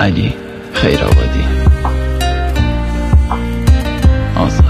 علی خیرآبادی. آزاد.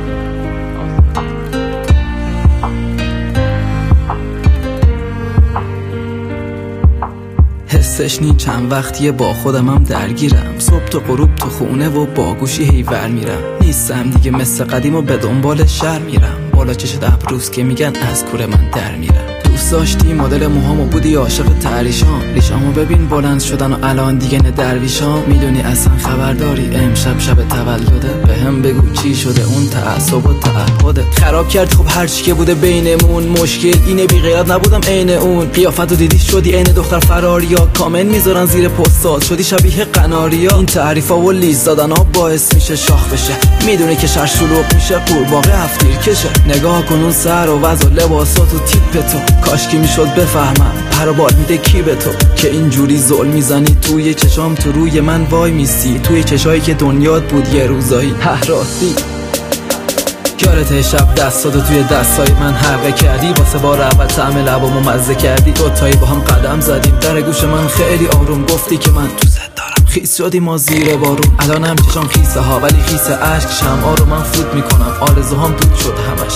حسش نی چند وقتیه با خودمم درگیرم، صبح تا غروب تو خونه و با گوشی هیور میرم. نیستم دیگه مثل قدیم و به دنبال شهر میرم، بالا چشت ابروز که میگن از کوره من در میرم. دوست داشتی مدل موهامو بودی عاشق تریشام، ریشامو ببین بلند شدن و الان دیگه نه درویشام. میدونی اصلا خبرداری امشب شب تولده، بهم بگو چی شده اون تعصب و تعهده. خراب کرد خب هرچی که بوده بینمون، مشکل اینه بی غیرت نبودم عین اون. قیافتو دیدی شدی عین دختر فراریا، کامنت میذارن زیر پستات شدی شبیه قناریا. این تعریفا و لیز دادن‌ها باعث میشه شاخ بشه، میدونی که شهر شلوغ میشه قورباغه هفتیر کشه. نگاه کن اون سر و وضع و لباسات و تیپ تو، کاش که میشد بفهمم پر و بال میده کی به تو، که اینجوری زل میزنی توی چشام تو روی من وای میسی، توی چشایی که دنیات بود یه روزایی راستی. یارته شب دستاتو توی دستای من حلقه کردی، واسه بار اول طعم لبامو مزه کردی، دوتایی با هم قدم زدیم در گوش من خیلی آروم گفتی که من دوست دارم. خیس شدی ما زیر بارون، الانم چشام خیسه ها ولی خیس عشق شمعا رو من فوت میکنم. آرزوهام دود شد همش،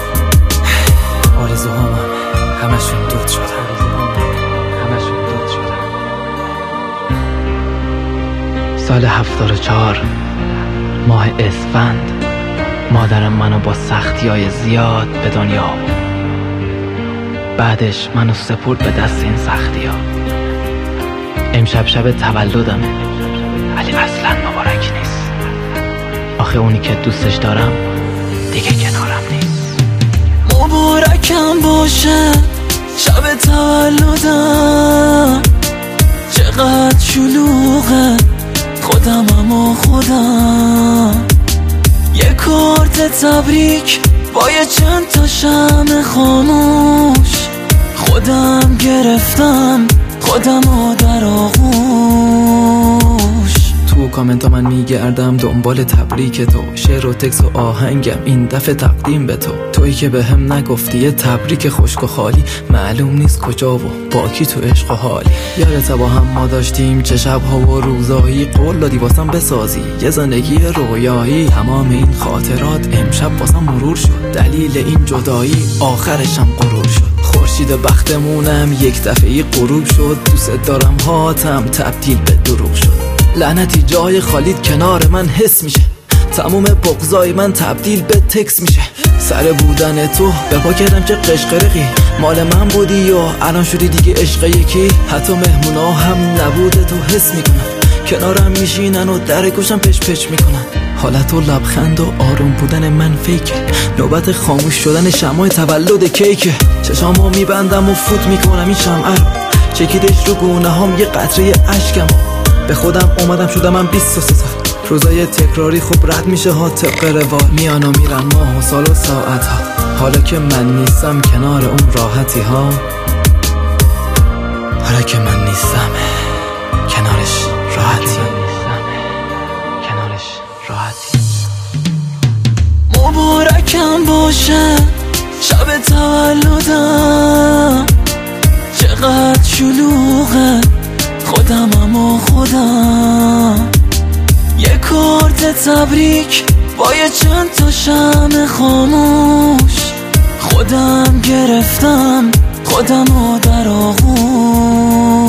آرزوهام همشون دود شد. سال 74 ماه اسفند، مادرم منو با سختی‌های زیاد به دنیا آورد. بعدش منو سپرد به دست این سختی‌ها. امشب شب تولدمه ولی اصلا مبارک نیست، آخه اونی که دوستش دارم دیگه کنارم نیست. مبارکم باشه شب تولدم، چقدر شلوغه خودمم و خودم. یه کارت تبریک با یه چند تا شمع خاموش، خودم گرفتم خودمو در آغوش. تو کامنت من میگردم دنبال تبریک تو، شعر و تکس و آهنگم این دفعه تقدیم به تو. تویی که به هم نگفتی یه تبریک خشک و خالی، معلوم نیست کجا و با کی تو عشق و حالی. یادت با هم ما داشتیم چه شبها و روزایی، قول دادی واسم بسازی یه زندگی رویایی. تمام این خاطرات امشب واسم مرور شد، دلیل این جدایی آخرشم غرور شد. خورشید بختمونم یک دفعه غروب شد، دوست دارم هاتم تبدیل به دروغ شد. لعنتی جای خالیت کنار من حس میشه، تموم بغضای من تبدیل به تکس میشه. سر بودن تو به پا کردم که قشقرقی، مال من بودی و الان شدی دیگه عشق یکی. حتی مهمونا هم نبوده تو حس میکنم، کنارم میشینن و در گوشم پش پش میکنن. حالت و لبخند و آروم بودن من فیکه، نوبت خاموش شدن شمع تولد کیکه. چشامو میبندم و فوت میکنم این شمعه رو، چکیدش رو گونه هم یه قطره اشکم. به خودم اومدم شدم من 23 سال، روزای تکراری خوب رد میشه ها طبق روال. میان و میرن ماه و سال و ساعت ها، حالا که من نیستم کنار اون راحتی ها. حالا که من نیستم کنارش راحتی. مبارکم باشه شب تولدم، چقدر شلوغه خودمم و خودم. یه کارت تبریک با یه چند تا شمع خاموش، خودم گرفتم خودمو در آغوش.